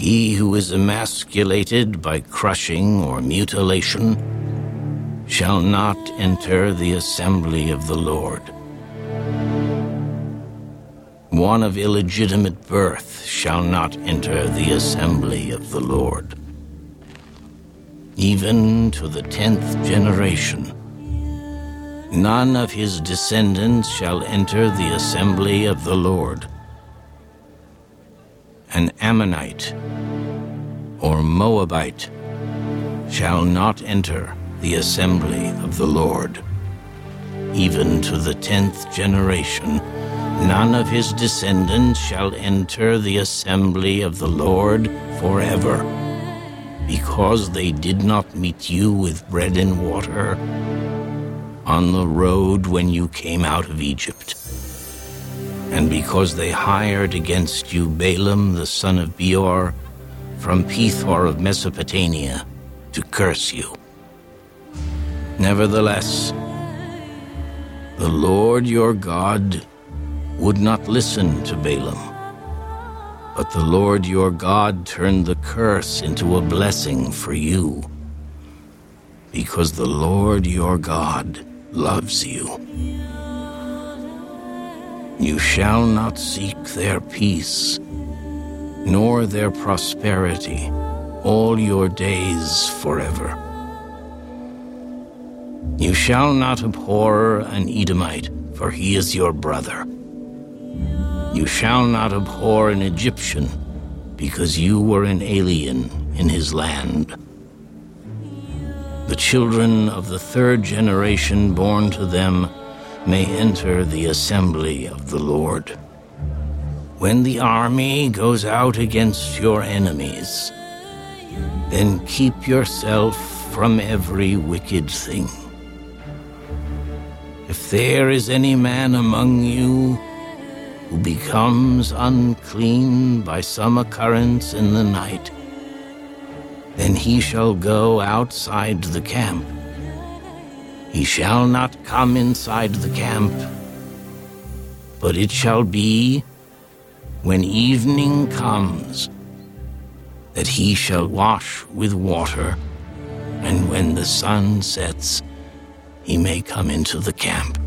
He who is emasculated by crushing or mutilation shall not enter the assembly of the Lord. One of illegitimate birth shall not enter the assembly of the Lord. Even to the 10th generation, none of his descendants shall enter the assembly of the Lord. An Ammonite or Moabite shall not enter the assembly of the Lord. Even to the 10th generation, none of his descendants shall enter the assembly of the Lord forever, because they did not meet you with bread and water on the road when you came out of Egypt, and because they hired against you Balaam the son of Beor from Pethor of Mesopotamia to curse you. Nevertheless, the Lord your God would not listen to Balaam, but the Lord your God turned the curse into a blessing for you, because the Lord your God loves you. You shall not seek their peace, nor their prosperity, all your days forever. You shall not abhor an Edomite, for he is your brother. You shall not abhor an Egyptian, because you were an alien in his land. The children of the 3rd generation born to them may enter the assembly of the Lord. When the army goes out against your enemies, then keep yourself from every wicked thing. If there is any man among you who becomes unclean by some occurrence in the night, then he shall go outside the camp. He shall not come inside the camp, but it shall be, when evening comes, that he shall wash with water, and when the sun sets, he may come into the camp.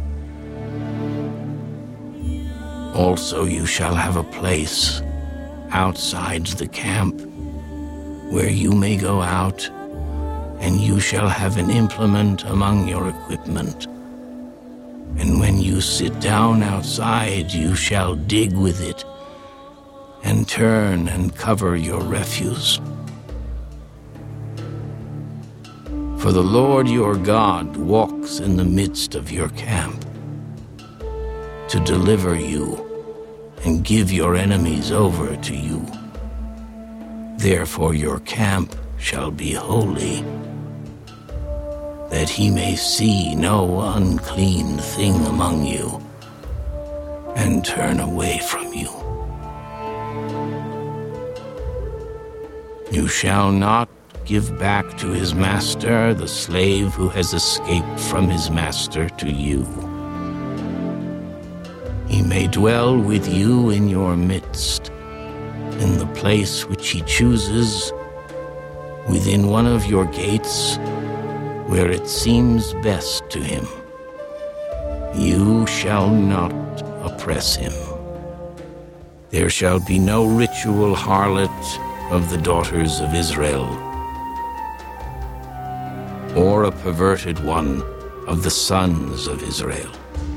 Also you shall have a place outside the camp where you may go out, and you shall have an implement among your equipment. And when you sit down outside, you shall dig with it, and turn and cover your refuse. For the Lord your God walks in the midst of your camp, to deliver you and give your enemies over to you. Therefore your camp shall be holy, that he may see no unclean thing among you, and turn away from you. You shall not give back to his master the slave who has escaped from his master to you. He may dwell with you in your midst, in the place which he chooses, within one of your gates, where it seems best to him. You shall not oppress him. There shall be no ritual harlot of the daughters of Israel, or a perverted one of the sons of Israel.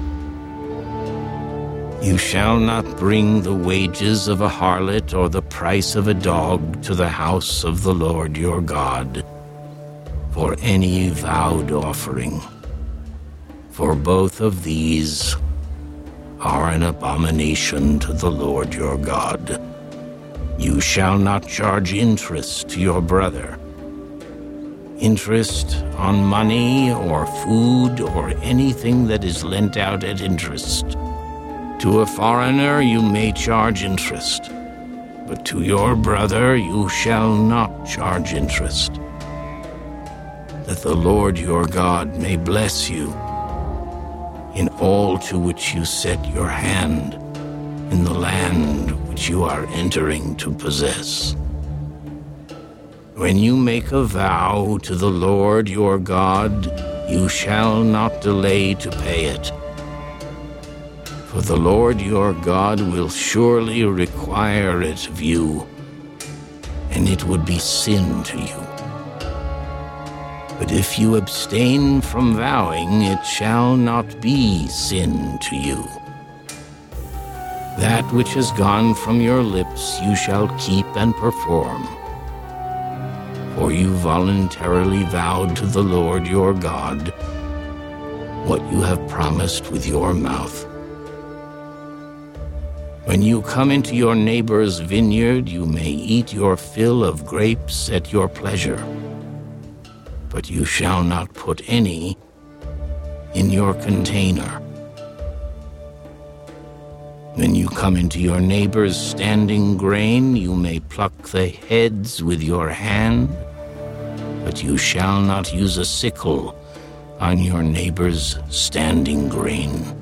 You shall not bring the wages of a harlot or the price of a dog to the house of the Lord your God for any vowed offering, for both of these are an abomination to the Lord your God. You shall not charge interest to your brother, interest on money or food or anything that is lent out at interest. To a foreigner you may charge interest, but to your brother you shall not charge interest, that the Lord your God may bless you in all to which you set your hand in the land which you are entering to possess. When you make a vow to the Lord your God, you shall not delay to pay it. For the Lord your God will surely require it of you, and it would be sin to you. But if you abstain from vowing, it shall not be sin to you. That which has gone from your lips you shall keep and perform. For you voluntarily vowed to the Lord your God what you have promised with your mouth. When you come into your neighbor's vineyard, you may eat your fill of grapes at your pleasure, but you shall not put any in your container. When you come into your neighbor's standing grain, you may pluck the heads with your hand, but you shall not use a sickle on your neighbor's standing grain.